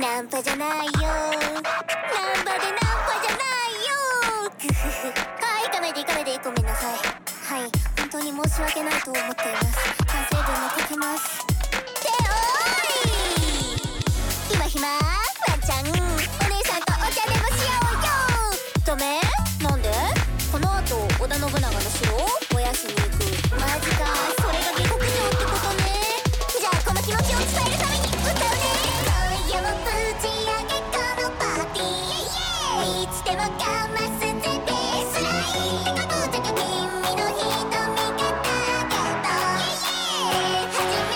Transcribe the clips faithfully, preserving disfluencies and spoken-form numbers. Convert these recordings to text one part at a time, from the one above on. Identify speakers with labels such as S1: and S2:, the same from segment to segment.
S1: ナンパじゃないよ、ナンパでナンパじゃないよ。グフフ。はい、行かないで行かないで、ごめんなさい。はい、本当に申し訳ないと思っています。反省文も書きます。っておーい、今暇ワンちゃん、お姉さんとお茶でもしようよ。ダメ？なんで？この後織田信長の城を燃やしに行く。マジか、それが下克上ってことね。じゃあこの気持ちを伝えるために歌うね。今夜もぶち上げこのパーティー、いつでもかますぜベースライン。ぶっちゃけ君の瞳がたけど始め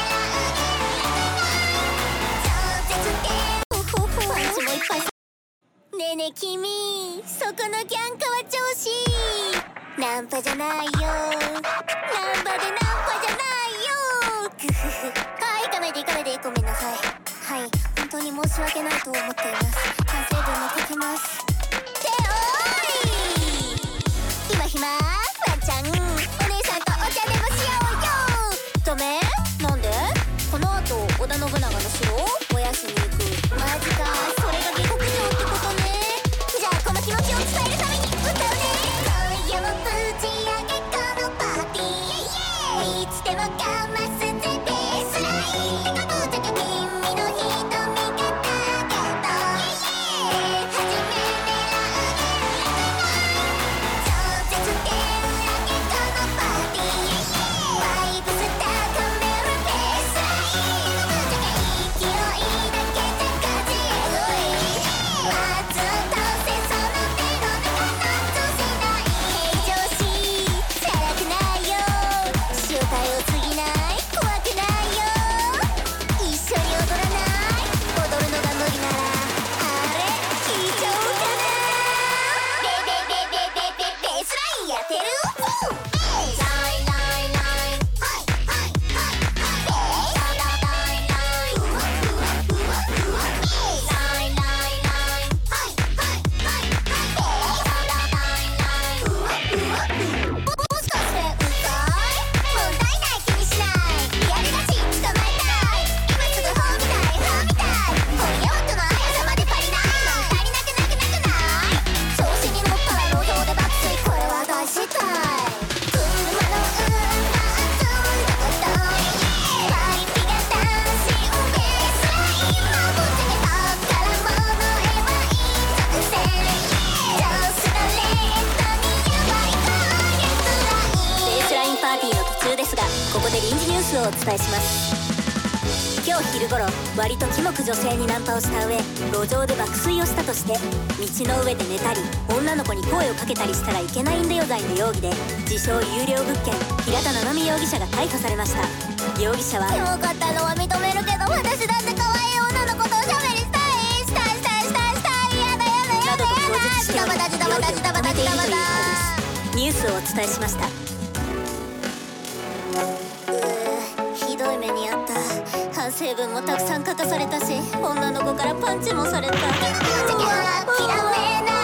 S1: 狙う超絶ゲーム、ほほほ、パンチもいっぱい。ねえねえ君、そこのキャンカは調子いい。ナンパじゃないよ、ナンパでナンパじゃないよ。グフフ。はい、行かないで行かないで、ごめんなさい。はい、本当に申し訳ないと思っています。反省文も書きます。っておーい、今暇ワンちゃん、お姉さんとお茶でもしようよ。ダメ？なんで？この後織田信長の城を燃やしに行く。マジか、それが下克上ってことね。じゃあこの気持ちを伝えるために歌うね。今夜もぶち上げこのパーティー、いつでもかますぜベースライン。ぶっちゃけ君の瞳がたけど始め狙う超絶ゲーム上げこのパーティー、バイブス高めるベースライン。ぶっちゃけ勢いだけじゃ勝ちえぐい。まず倒せその手の中の通しない平常心、辛くないよ、塩対を過ぎない、怖くないよ。一緒に踊らない？踊るのが無理ならあれ聞いちゃおうかな。ベベベベベベベースラインやってる？うん。ラインラインライン、はいはいはいはい。ベースラインライン、ふわふわふわふわ。ラインラインライン、はいはいはいはい。ベースラインライン、ふわふわふわ。ももしかしてうっかい？問題ない気にしない、リアルガチ捕まえたい。今すぐホーみたいホーみたい、今夜はこの朝まで足りない。足りなくなくなくない？調子に乗ったら路上で爆睡、これは大失態。車の運搬熱いだことパイピが男子をベースライン。もうぶっちゃけたから物へはいい直線、超ストレートにやばい今月ライン。ベースラインパーティーの途中ですが、ここで臨時ニュースをお伝えします。今日昼頃、割とキモく女性にナンパをした上、路上で爆睡をしたとして、道の上で寝たり女の子に声をかけたりしたらいけないんだよ罪の容疑で、自称有料物件平田七海容疑者が逮捕されました。容疑者はキモかったのは認めるけど、私だって可愛い女の子とおしゃべりしたいしたいしたいしたいしたい、やだやだやだやだ、などと供述しており、容疑を認めているということです。ニュースをお伝えしました。ひどい目にあった。反省文もたくさん書かされたし、女の子からパンチもされた。うわ、諦めない